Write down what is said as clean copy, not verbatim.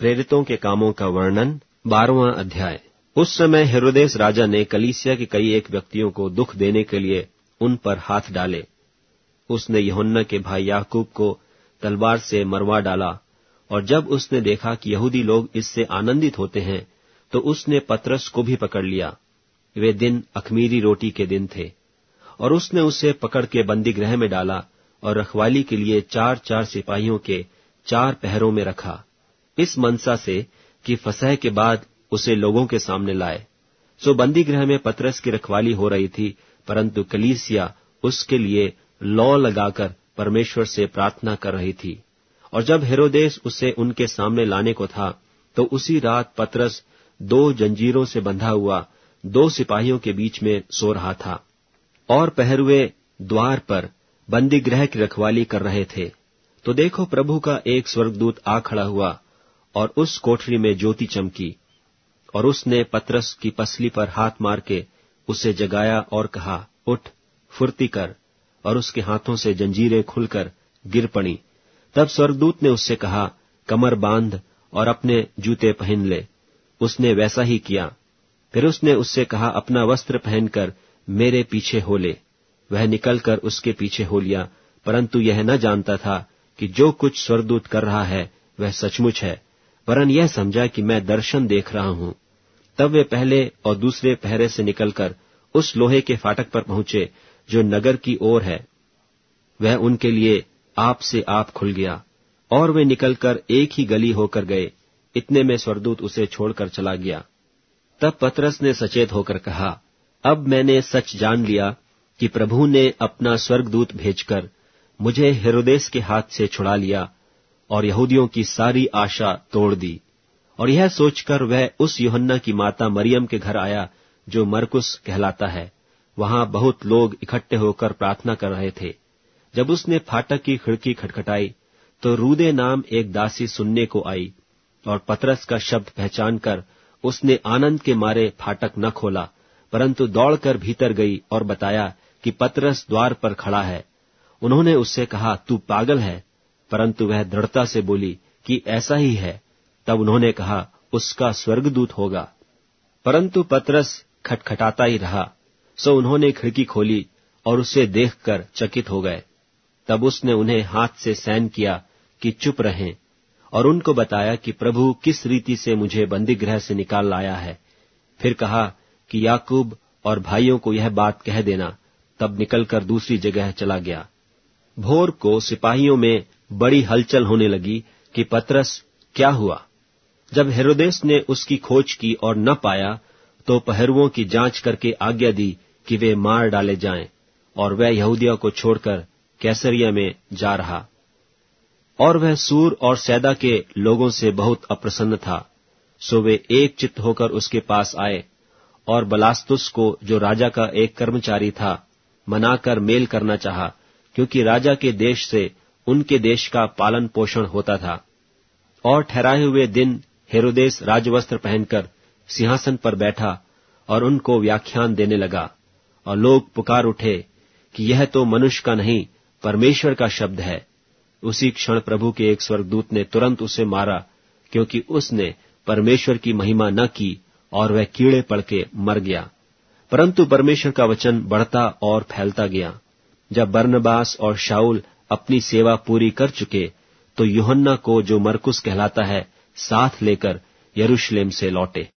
प्रेरितों के कामों का वर्णन 12वां अध्याय। उस समय हेरोदेस राजा ने कलीसिया के कई एक व्यक्तियों को दुख देने के लिए उन पर हाथ डाले। उसने यूहन्ना के भाई याकूब को तलवार से मरवा डाला, और जब उसने देखा कि यहूदी लोग इससे आनंदित होते हैं, तो उसने पतरस को भी पकड़ लिया। वे दिन अख़मीरी रोटी के दिन थे, और उसने उसे पकड़ के बंदीगृह में डाला और रखवाली के लिए 4-4 सिपाहियों के 4 पहरों में रखा, इस मनसा से कि फसह के बाद उसे लोगों के सामने लाए। सो बंदीगृह में पतरस की रखवाली हो रही थी, परंतु कलीसिया उसके लिए लौ लगाकर परमेश्वर से प्रार्थना कर रही थी। और जब हेरोदेस उसे उनके सामने लाने को था, तो उसी रात पतरस 2 जंजीरों से बंधा हुआ 2 सिपाहियों के बीच में सो रहा था, और पहरुए द्वार पर बंदीगृह की रखवाली कर रहे थे। तो देखो, प्रभु का एक स्वर्गदूत आ खड़ा हुआ, और उस कोठरी में ज्योति चमकी, और उसने पतरस की पसली पर हाथ मार के उसे जगाया और कहा, उठ, फुर्ती कर। और उसके हाथों से जंजीरें खुलकर गिर पड़ी। तब स्वर्गदूत ने उससे कहा, कमर बांध और अपने जूते पहन ले। उसने वैसा ही किया। फिर उसने उससे कहा, अपना वस्त्र पहनकर मेरे पीछे हो ले। वह निकलकर उसके पीछे हो लिया, परंतु यह न जानता था कि जो कुछ स्वर्गदूत कर रहा है वह सचमुच है, वरन यह समझा कि मैं दर्शन देख रहा हूं। तब वे पहले और दूसरे पहरे से निकलकर उस लोहे के फाटक पर पहुंचे जो नगर की ओर है। वह उनके लिए आप से आप खुल गया, और वे निकलकर एक ही गली होकर गए। इतने में स्वर्गदूत उसे छोड़कर चला गया। तब पतरस ने सचेत होकर कहा, अब मैंने सच जान लिया कि प्रभु ने अपना स्वर्गदूत भेजकर मुझे हेरोदेस के हाथ से छुड़ा लिया और यहूदियों की सारी आशा तोड़ दी। और यह सोचकर वह उस यूहन्ना की माता मरियम के घर आया, जो मरकुस कहलाता है। वहां बहुत लोग इकट्ठे होकर प्रार्थना कर रहे थे। जब उसने फाटक की खिड़की खटखटाई, तो रूदे नाम एक दासी सुनने को आई, और पतरस का शब्द पहचानकर उसने आनंद के मारे फाटक न खोला, परंतु दौड़कर भीतर गई और बताया कि पतरस द्वार पर खड़ा है। उन्होंने उससे कहा, तू पागल है? परंतु वह दृढ़ता से बोली कि ऐसा ही है। तब उन्होंने कहा, उसका स्वर्गदूत होगा। परंतु पतरस खटखटाता ही रहा। सो उन्होंने खिड़की खोली और उसे देखकर चकित हो गए। तब उसने उन्हें हाथ से सैन किया कि चुप रहें, और उनको बताया कि प्रभु किस रीति से मुझे बंदीगृह से निकाल लाया है। फिर कहा कि याकूब और भाइयों को यह बात कह देना। तब निकलकर दूसरी जगह चला गया। भोर को सिपाहियों में बड़ी हलचल होने लगी कि पतरस क्या हुआ। जब हेरोदेस ने उसकी खोज की और न पाया, तो पहरुओं की जांच करके आज्ञा दी कि वे मार डाले जाएं, और वह यहूदिया को छोड़कर कैसरिया में जा रहा। और वह सूर और सैदा के लोगों से बहुत अप्रसन्न था। सो वे एक चित्त होकर उसके पास आए, और बलास्तुस को, जो राजा का एक कर्मचारी था, मनाकर मेल करना चाहा, क्योंकि राजा के देश से उनके देश का पालन पोषण होता था। और ठहराए हुए दिन हेरोदेस राजवस्त्र पहनकर सिंहासन पर बैठा और उनको व्याख्यान देने लगा। और लोग पुकार उठे कि यह तो मनुष्य का नहीं, परमेश्वर का शब्द है। उसी क्षण प्रभु के एक स्वर्गदूत ने तुरंत उसे मारा, क्योंकि उसने परमेश्वर की महिमा न की, और वह कीड़े पड़ के मर गया। परंतु परमेश्वर का वचन बढ़ता और फैलता गया। जब बरनबास और शाऊल अपनी सेवा पूरी कर चुके, तो यूहन्ना को, जो मरकुस कहलाता है, साथ लेकर यरूशलेम से लौटे।